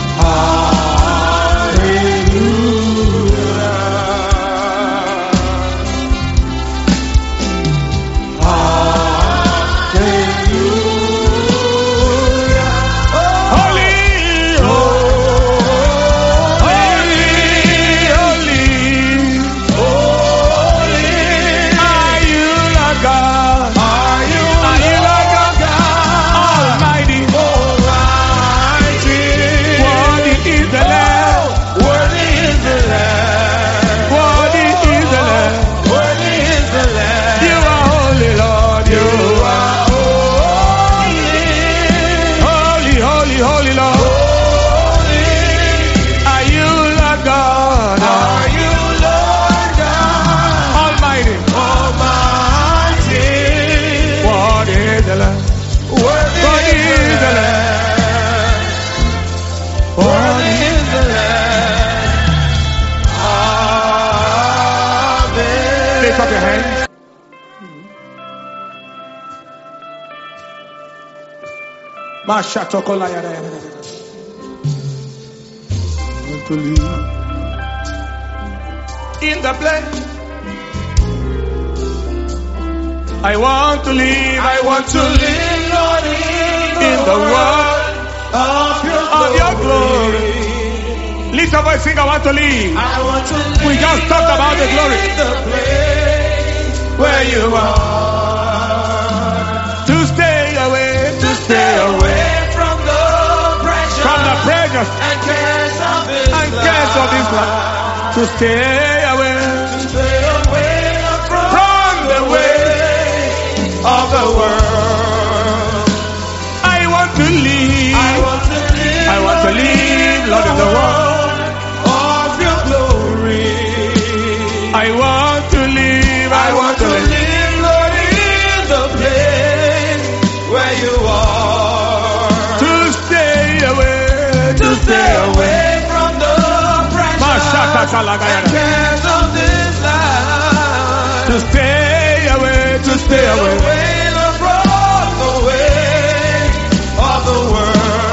Lift up your hands. In the place I want to live, I want to live, Lord, in the world of your glory. Lift up voice, sing, I want to live. I want to live. We just talked about the glory. The place where you are. To stay away from the pressures and cares of this life. To stay away from the way of the world. I want to live. I want to live, Lord, in the world. I want to live, Lord, in the place where you are. To stay away from the pressure and cares of this life. To stay away from the way of the world.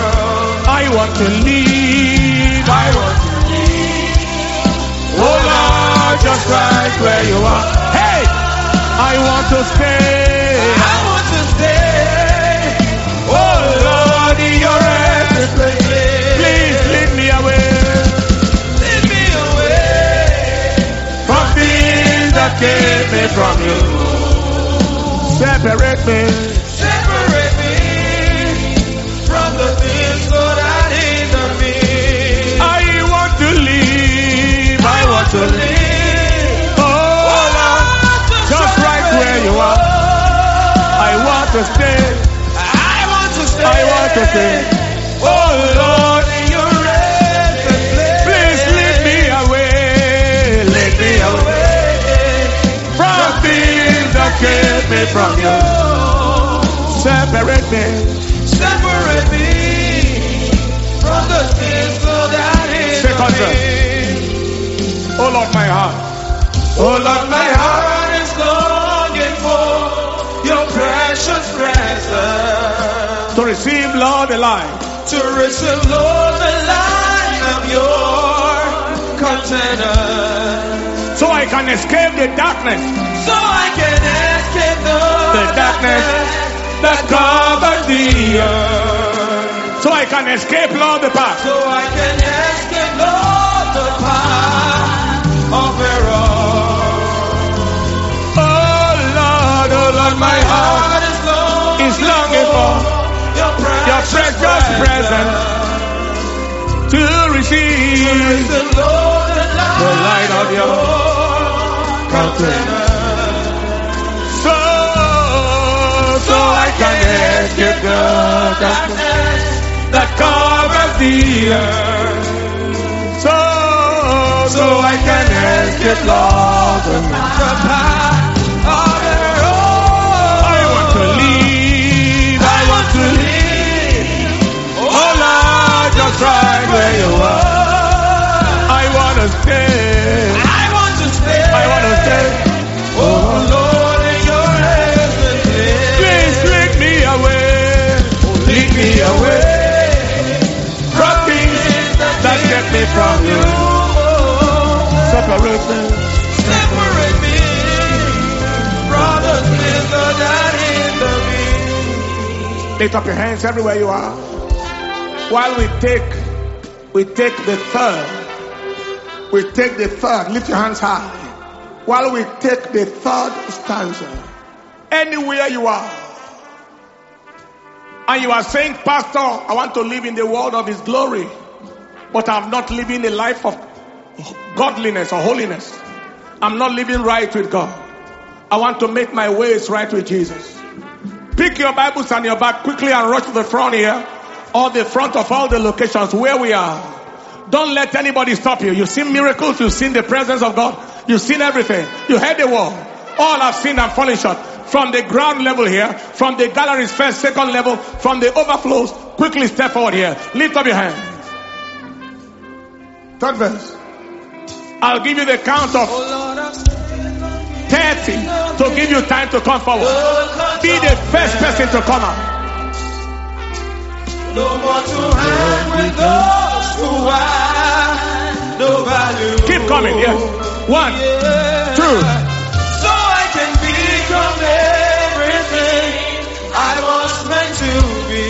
want to leave. I want to leave. Oh Lord, just right where you are. Hey, I want to stay. I want to stay. Oh Lord, in your resting place. Please lead me away. Lead me away from things that keep me from you. Separate me. Separate me from the things that hinder me. I want to live. I want to live. Oh Lord, just right where you are. I want to stay. I want to stay. I want to stay. Oh Lord, in your resting place. Please lead me away. Lead me away from things that keep me from you. Separate me. Separate me from the things that hinder me. Oh Lord, my heart. Oh Lord, my heart is longing for your precious presence. To receive, Lord, the light. To receive, Lord, the light of your countenance. So I can escape the darkness. So I can escape the darkness that covers the earth. So I can escape, Lord, the path. So I can escape, Lord, the path of error. Oh Lord, my heart is longing for your precious presence to receive the light of your countenance. So I can escape the darkness that covers the earth. So I can escape, Lord, the path of error. I want to live. I want to live. Oh Lord, just right where you are. I want to stay. I want to stay. I want to stay. Oh Lord, in your resting place. Please lead me away. Lead me away from things that get me from you. Separate me. Separate me from the things that hinder me. Lift up your hands everywhere you are. While we take the third. We take the third. Lift your hands high. While we take the third stanza. Anywhere you are. And you are saying, Pastor, I want to live in the world of His glory. But I'm not living a life of godliness or holiness. I'm not living right with God. I want to make my ways right with Jesus. Pick your Bibles and your bag quickly and rush to the front here. Or the front of all the locations where we are. Don't let anybody stop you. You've seen miracles. You've seen the presence of God. You've seen everything. You heard the word. All have sinned and fallen short. From the ground level here, from the galleries first, second level, from the overflows, quickly step forward here. Lift up your hands. Third verse. I'll give you the count of 30 to give you time to come forward. Be the first person to come out. No more to hang with those who have no value. Keep coming, yes. 1, 2. So I can become everything I was meant to be.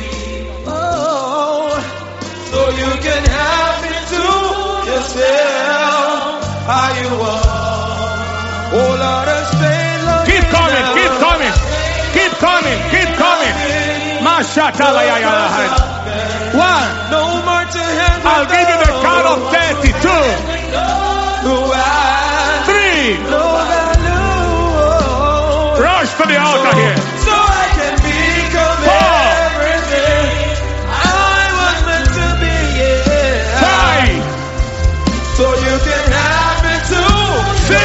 Oh, so you can have me to yourself how you are. Oh Lord, stay long. Keep coming, keep coming, keep coming, keep coming. 1. No more to handle. I'll give you the count of 30. 2, 3. Rush to the altar here. So I can become 4. Everything I was meant to be. 5. So you can have me too.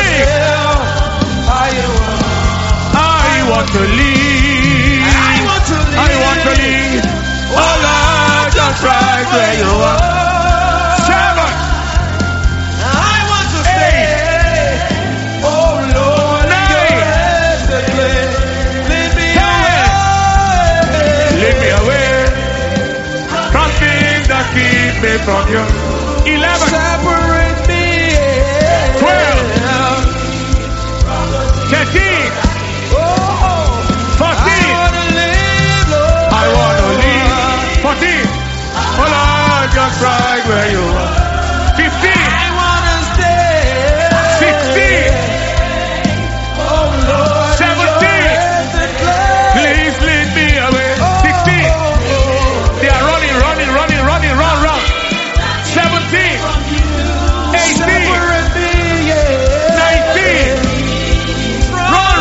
6. I want to leave. I want to leave. Oh Lord, just right where you are. 7. I want to stay. Oh Lord, 9. Lead me away. Lead me away from things that me from you. 11. Separate me. 12. 13. 14. I want to live. 14. Oh Lord, just right where you are. 15. I want to stay. 16. Oh Lord, 17. Please lead me away. 16. They are running. Run. 17. 18. 19. Run.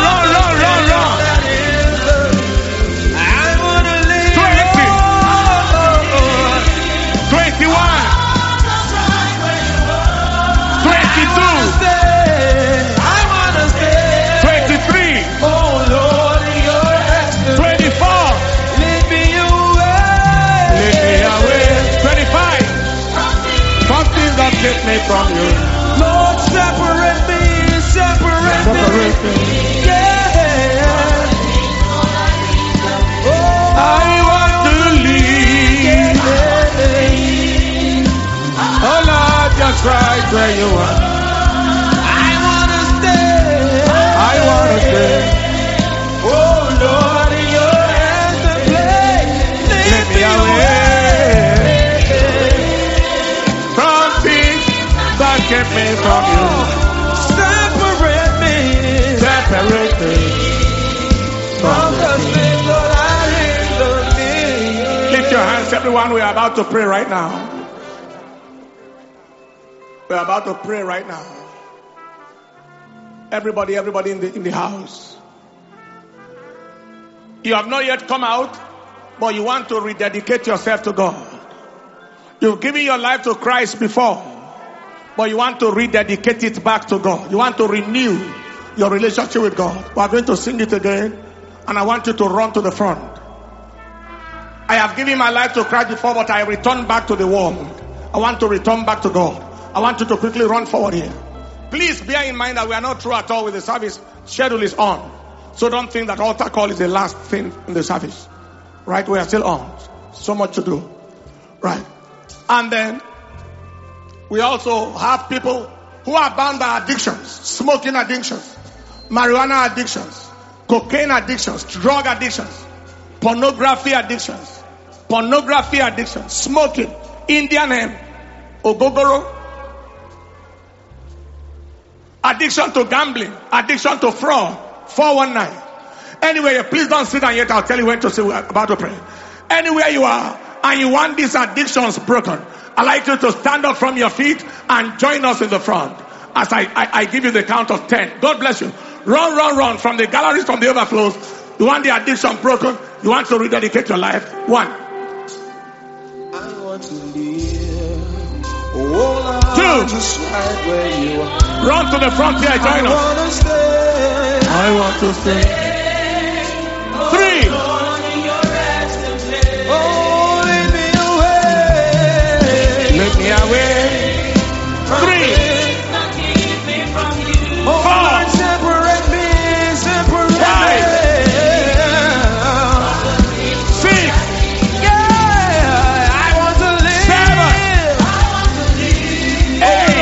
21, 22, 23, 24, lead me away, 25, something that takes me from you. Lord, separate me. Yeah. I want to leave. Oh Lord, just right where you are. I want to stay. Oh Lord, in your hands to play. Lead me away. From things that kept me from you. Separate me from the things that I hate. Lift your hands, everyone. We are about to pray right now. We're about to pray right now. Everybody in the house. You have not yet come out, but you want to rededicate yourself to God. You've given your life to Christ before, but you want to rededicate it back to God. You want to renew your relationship with God. We are going to sing it again, and I want you to run to the front. I have given my life to Christ before, but I return back to the world. I want to return back to God. I want you to quickly run forward here. Please bear in mind that we are not through at all with the service. Schedule is on. So don't think that altar call is the last thing in the service. Right? We are still on. So much to do. Right. And then we also have people who are bound by addictions. Smoking addictions. Marijuana addictions. Cocaine addictions. Drug addictions. Pornography addictions. Smoking. Indian hemp. Ogogoro. Addiction to gambling, addiction to fraud, 419. Anyway, please don't sit down yet. I'll tell you when to say we're about to pray. Anywhere you are and you want these addictions broken, I'd like you to stand up from your feet and join us in the front as I give you the count of 10. God bless you. Run from the galleries, from the overflows. You want the addiction broken? You want to rededicate your life? 1. I want to live. Oh, 2. Just right where you are. Run to the front here, join us. I want to stay. 3. Oh, lead me away. Lead me away. 3. 4. Separate me. 5. 6. Yeah, I want to live. 7. 8.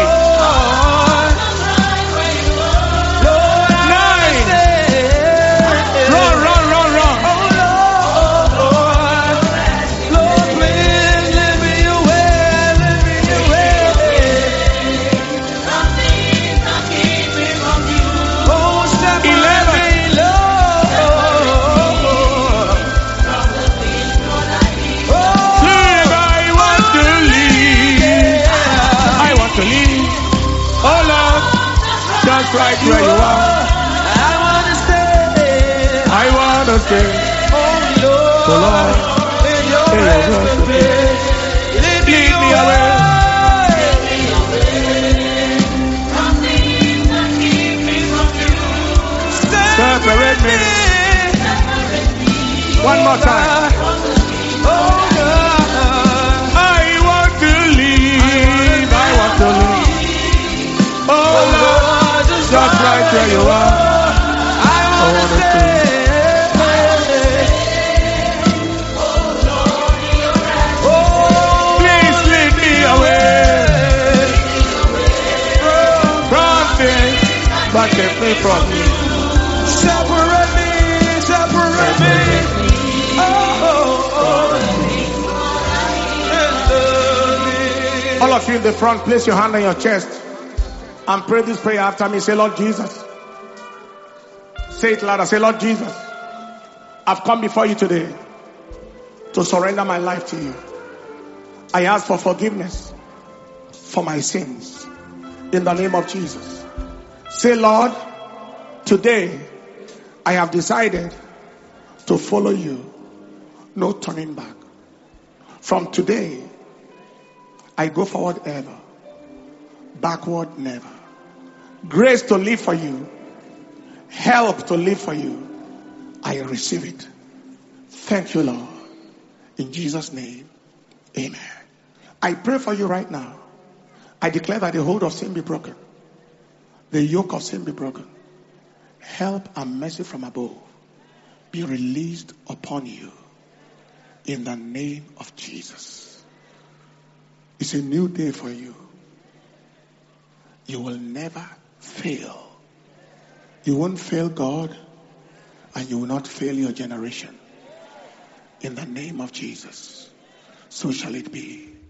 Lord, 9. Run. Lord, please let me away. Oh, separate me, Lord. Live, I want to leave. Oh Lord, just right where you are. I want to stay. Oh Lord, in your presence, lead me away. Separate me. One more time. Oh God, I want to leave. Oh Lord, just right where you are. I want to stay. front. Separate me. All of you in the front, place your hand on your chest and pray this prayer after me. Say, Lord Jesus. Say it louder. Say, Lord Jesus, I've come before you today to surrender my life to you. I ask for forgiveness for my sins in the name of Jesus. Say, Lord, today I have decided to follow you. No turning back. From today, I go forward ever. Backward never. Grace to live for you. Help to live for you. I receive it. Thank you, Lord. In Jesus' name, amen. I pray for you right now. I declare that the hold of sin be broken. The yoke of sin be broken. Help and mercy from above be released upon you. In the name of Jesus. It's a new day for you. You will never fail. You won't fail God, and you will not fail your generation. In the name of Jesus. So shall it be.